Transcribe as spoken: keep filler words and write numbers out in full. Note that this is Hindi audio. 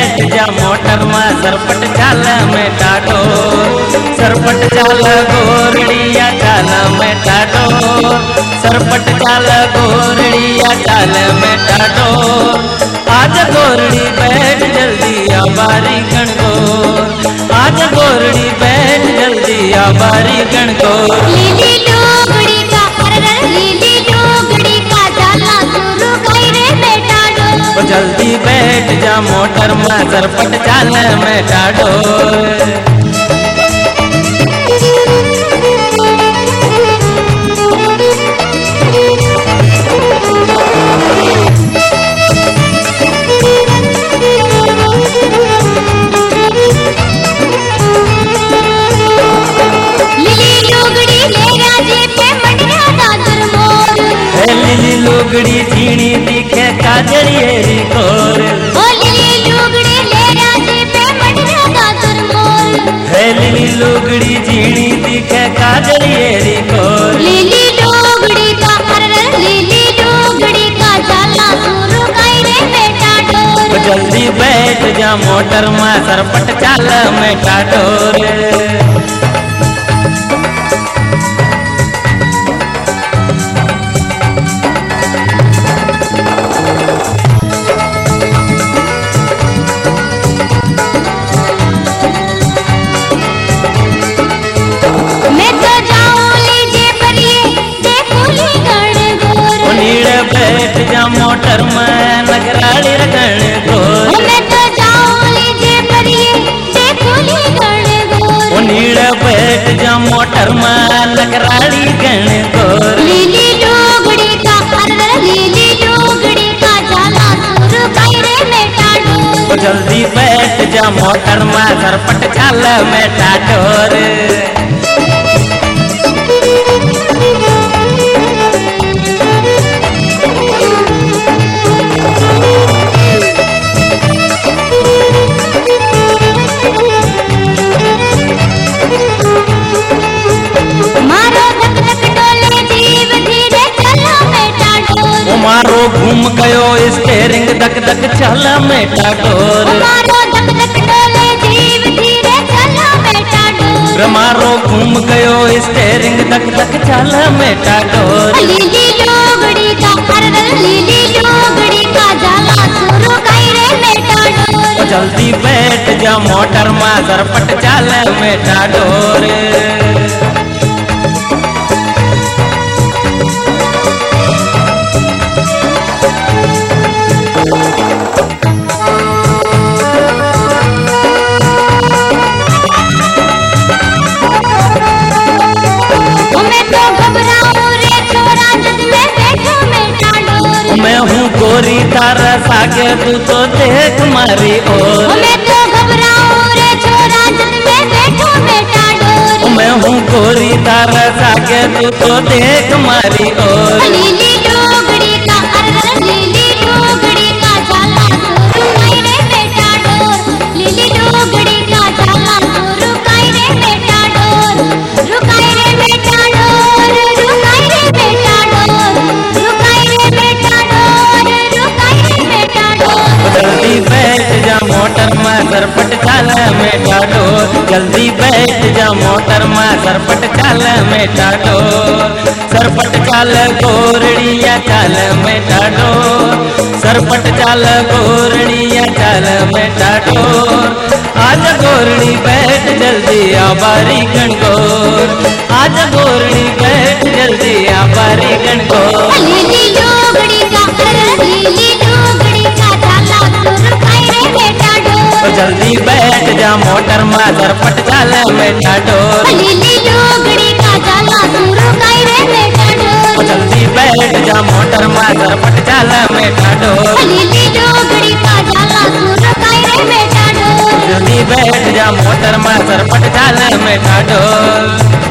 बैठ जा मोटर में सरपट चाल में टाटो, सरपट चाल गोरड़िया चाल में टाटो, सरपट चाल गोरड़िया चाल में टाटो। आज गोरड़ी बैठ जल्दी आ बारी गणगोर, आज गोरड़ी बैठ जल्दी आ बारी गणगोर। लीली डोगड़ी का अरर लीली डोगड़ी का जाला शुरू कर रे बेटा डो। जल्दी बैठ जा मोटर में सरपट चाल में टाटो। लुगड़ी झीणी दिखे काजरियेरी कोर, ओ लिली लुगड़ी ले राजे पे मटरा गाजर मोर। है लिली लुगड़ी झीणी दिखे काजरियेरी कोर। लिली लुगड़ी का अरर लिली लुगड़ी का जाला शुरू कर रे बेटा डोर। जल्दी बैठ जा मोटर में सरपट चाल में टाटोर। बैठ जा मोटर में नगराड़ी रगण गोर, मैं तो जाऊं लीजे परिए देखूली गण गोर। नीड़ बैठ जा मोटर में नगराड़ी गण गोर। लीली लुगड़ी का अरर लीली लुगड़ी का जाला शुरू कर रे बेटा डोर। जल्दी बैठ जा मोटर में सरपट चाल में टाटोर। मारो घूम गयो स्टेरिंग दक दक चल मेटा डोर। मारो दक दक डोले जीव धीरे चल मेटा डोर। मारो घूम गयो स्टेरिंग दक दक चल मेटा डोर। लीली लुगड़ी का अरर लीली लुगड़ी का जाला शुरू कर रे मेटा डोर। जल्दी बैठ जा मोटर में सरपट चाल मेटा डोर। मैं हूँ गोरी तारा सागे तू तो देख मारी ओर। मैं तो घबराऊं रे छोरा जब मैं बैठूं बेटा डोर। मैं हूँ गोरी तारा सागे तू तो देख मारी ओर। लीली लुगड़ी का अरर लीली लुगड़ी का जाला शुरू कर रे बेटा डोर। लीली लुगड़ी का जाला शुरू कर रे बेटा डोर। रुकाई रे बेटा डोर रुकाई रे बेटा डोर रुकाई रे बेटा डोर रुकाई रे बेटा डोर। जल्दी बैठ जा मोटर में सरपट चाल में टाटो। जल्दी बैठ जा मोटर में सरपट चाल में टाटो। सरपट चाल गोरड़िया चाल में टाटो, सरपट चाल गोरड़िया चाल में टाटो। आज गोरड़ी बैठ जल्दी आ बारी गणगोर, आज गोरड़ी बैठ जल्दी आ बारी गणगोर। लीली लुगड़ी का अरर लीली लुगड़ी का जाला शुरू कर रे बेटा डोर। जल्दी बैठ जा मोटर में सरपट चाल में टाटो। लीली लुगड़ी का जाला शुरू कर रे बेटा डोर। जल्दी बैठ जा मोटर में सरपट चाल में टाटो। लीली लुगड़ी का जाला शुरू कर रे बेटा डोर। जल्दी बैठ जा मोटर में सरपट चाल में टाटो।